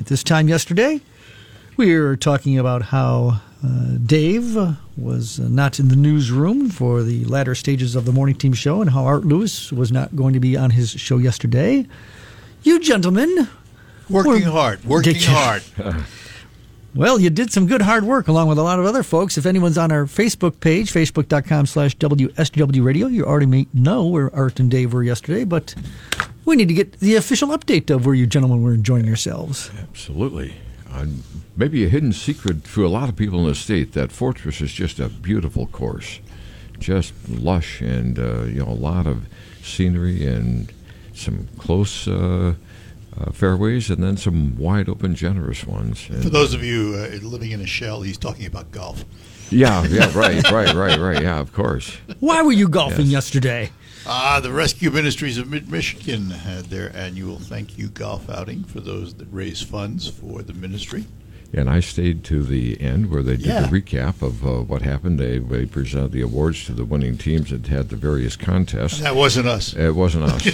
At this time yesterday, we were talking about how Dave was not in the newsroom for the latter stages of the morning team show and how Art Lewis was not going to be on his show yesterday. You gentlemen... Working hard. Well, you did some good hard work along with a lot of other folks. If anyone's on our Facebook page, facebook.com/WSW Radio, you already may know where Art and Dave were yesterday, but we need to get the official update of where you gentlemen were enjoying yourselves. Absolutely. Maybe a hidden secret to a lot of people in the state, that Fortress is just a beautiful course. Just lush and, a lot of scenery and some close fairways, and then some wide open, generous ones. And, for those of you living in a shell, he's talking about golf. Yeah, right. Yeah, of course. Why were you golfing yesterday? The Rescue Ministries of Mid-Michigan had their annual thank you golf outing for those that raise funds for the ministry. And I stayed to the end where they did the recap of what happened. They presented the awards to the winning teams that had the various contests. That wasn't us. It wasn't us.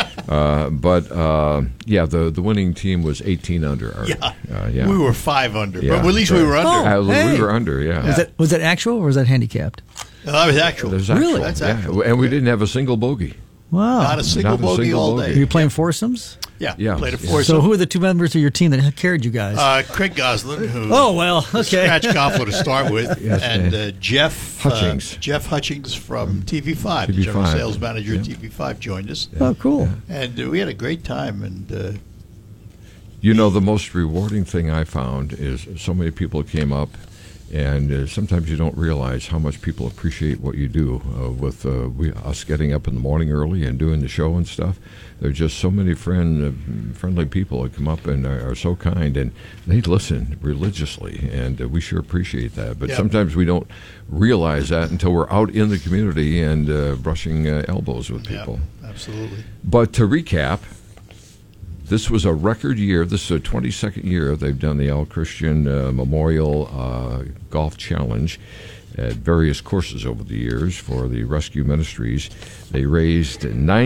The winning team was 18 under. We were 5 under, but at least we were Oh, under. We were under, Was that actual or was that handicapped? That was actual. Really? That's actual. And we didn't have a single bogey. Wow. Not a single bogey all day. Were you playing foursomes? Yeah. Played a So foursome. who are the two members of your team that carried you guys? Craig Goslin, who okay. scratch golfer to start with, and Jeff Hutchings. Jeff Hutchings from TV5, the general sales manager at TV5, joined us. Oh, cool. And we had a great time. And the most rewarding thing I found is so many people came up, and sometimes you don't realize how much people appreciate what you do with us getting up in the morning early and doing the show and stuff. There are just so many friendly people that come up and are so kind, and they listen religiously, and we sure appreciate that. But sometimes we don't realize that until we're out in the community and brushing elbows with people. Yeah, absolutely. But to recap, this was a record year. This is a 22nd year they've done the Al Christian Memorial Golf Challenge at various courses over the years for the Rescue Ministries. They raised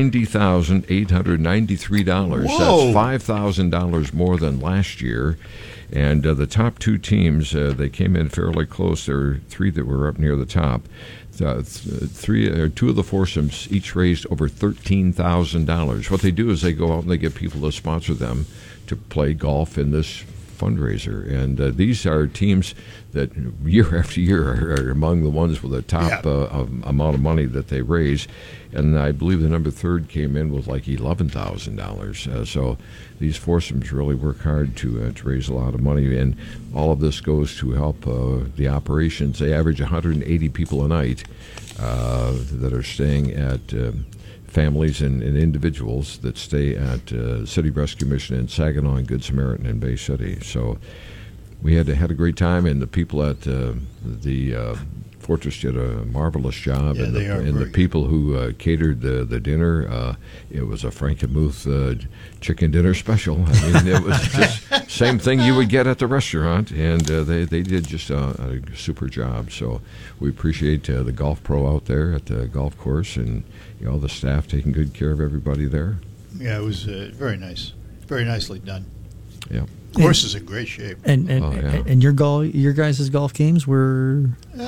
$90,893. Whoa. That's $5,000 more than last year. And the top two teams, they came in fairly close. There were three that were up near the top. Two of the foursomes each raised over $13,000. What they do is they go out and they get people to sponsor them to play golf in this fundraiser. And these are teams that year after year are among the ones with the top amount of money that they raise. And I believe the number third came in with like $11,000. So these foursomes really work hard to raise a lot of money, and all of this goes to help the operations. They average 180 people a night that are staying at families and individuals that stay at City Rescue Mission in Saginaw and Good Samaritan in Bay City. So we had a great time, and the people at the Fortress did a marvelous job, and the people who catered the dinner, it was a Frankenmuth chicken dinner special. I mean, it was just same thing you would get at the restaurant, and they did just a super job. So we appreciate the golf pro out there at the golf course, and the staff taking good care of everybody there. Yeah, it was very nice, very nicely done. Yeah. The course is in great shape. And your guys' golf games were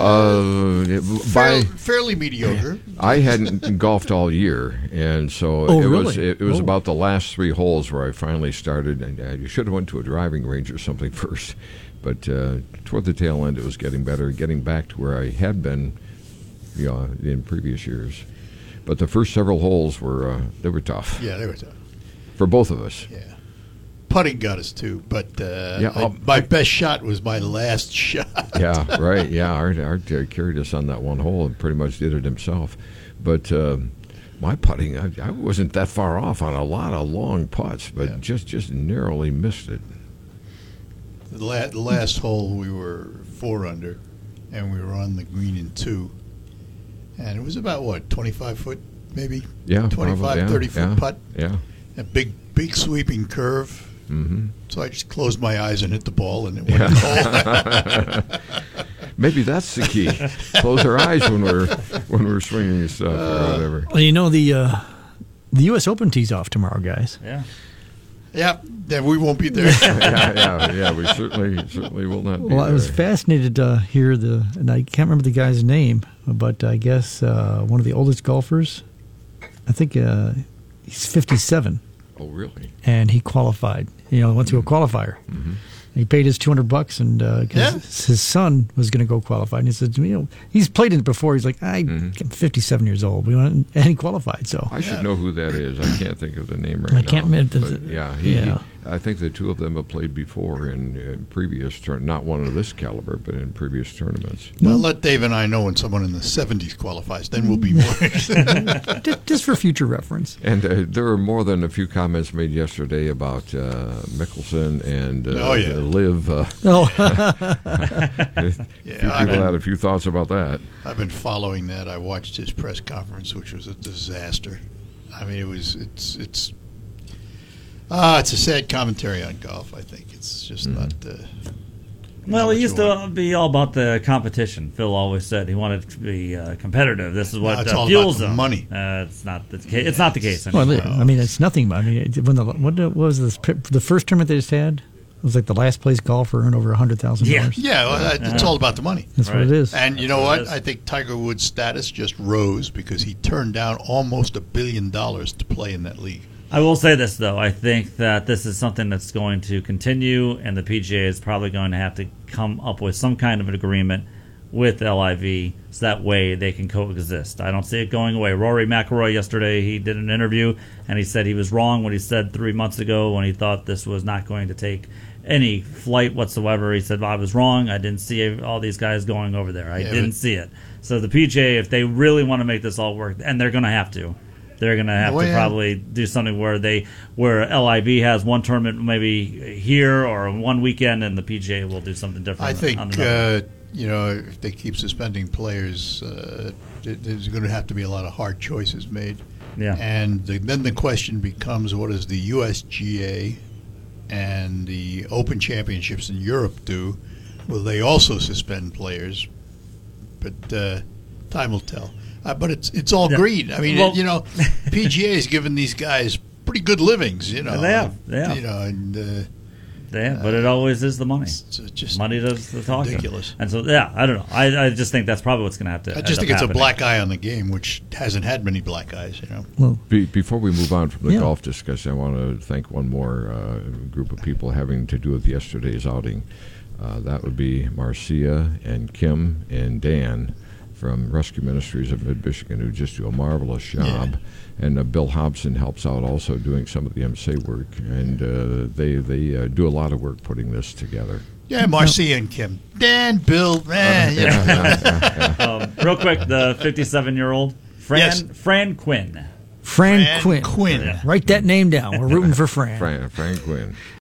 fairly mediocre. I hadn't golfed all year, and so it was about the last three holes where I finally started. And I should have went to a driving range or something first, but toward the tail end, it was getting better, getting back to where I had been, in previous years. But the first several holes were tough. Yeah, they were tough for both of us. Yeah. Putting got us too, but my best shot was my last shot. Yeah, right. Yeah, Art carried us on that one hole and pretty much did it himself. But my putting, I wasn't that far off on a lot of long putts, but just narrowly missed it. The last hole we were 4 under, and we were on the green in 2, and it was about 25 foot maybe. Yeah, 25, 30 foot putt. Yeah, a big sweeping curve. Mm-hmm. So I just closed my eyes and hit the ball, and it went in the hole. Maybe that's the key. Close our eyes when we're swinging and stuff or whatever. Well, the U.S. Open tees off tomorrow, guys. Yeah, then we won't be there. yeah. We certainly will not. Well, I was fascinated to hear and I can't remember the guy's name, but I guess one of the oldest golfers. I think he's 57. Oh, really? And he qualified. Went to a qualifier. Mm-hmm. He paid his $200, and his son was going to go qualify, and he said, he's played in it before. He's like, I'm 57 years old. And he qualified. So I should know who that is. I can't think of the name right now. I can't remember. He, I think the two of them have played before in previous not one of this caliber, but in previous tournaments. Well, let Dave and I know when someone in the 70s qualifies. Then we'll be more. Just for future reference. And there were more than a few comments made yesterday about Mickelson and Liv. People had a few thoughts about that. I've been following that. I watched his press conference, which was a disaster. I mean, it's a sad commentary on golf. I think it's just not. Well, it used to be all about the competition. Phil always said he wanted to be competitive. This is what fuels him. Money. It's not the case. It's not the case anymore. Well, I mean, it's nothing. I mean, what was this? The first tournament they just had? It was like the last place golfer earned over $100,000. Yeah, well, it's all about the money. That's what it is. And you know what? I think Tiger Woods' status just rose because he turned down almost $1 billion to play in that league. I will say this, though. I think that this is something that's going to continue, and the PGA is probably going to have to come up with some kind of an agreement with LIV so that way they can coexist. I don't see it going away. Rory McIlroy yesterday, he did an interview, and he said he was wrong when he said 3 months ago when he thought this was not going to take any flight whatsoever. He said, I was wrong. I didn't see all these guys going over there. I didn't see it. So the PGA, if they really want to make this all work, and they're going to have to, they're going to have to probably do something where LIV has one tournament maybe here or one weekend, and the PGA will do something different. I think if they keep suspending players, there's going to have to be a lot of hard choices made. Yeah. And then the question becomes, what does the USGA and the Open Championships in Europe do? Will they also suspend players? But time will tell. But it's all greed. I mean, PGA has given these guys pretty good livings. They have. But it always is the money. It's just money does the talking. Ridiculous. And so, I don't know. I just think that's probably what's going to have to. I just think it's a black eye on the game, which hasn't had many black eyes. Well, before we move on from the golf discussion, I want to thank one more group of people having to do with yesterday's outing. That would be Marcia and Kim and Dan from Rescue Ministries of Mid-Michigan, who just do a marvelous job. Yeah. And Bill Hobson helps out also doing some of the MC work. And they do a lot of work putting this together. Yeah, Marcia and Kim. Dan, Bill, man. Real quick, the 57-year-old, Fran Quinn. Fran Quinn. Yeah. Write that name down. We're rooting for Fran. Fran Quinn.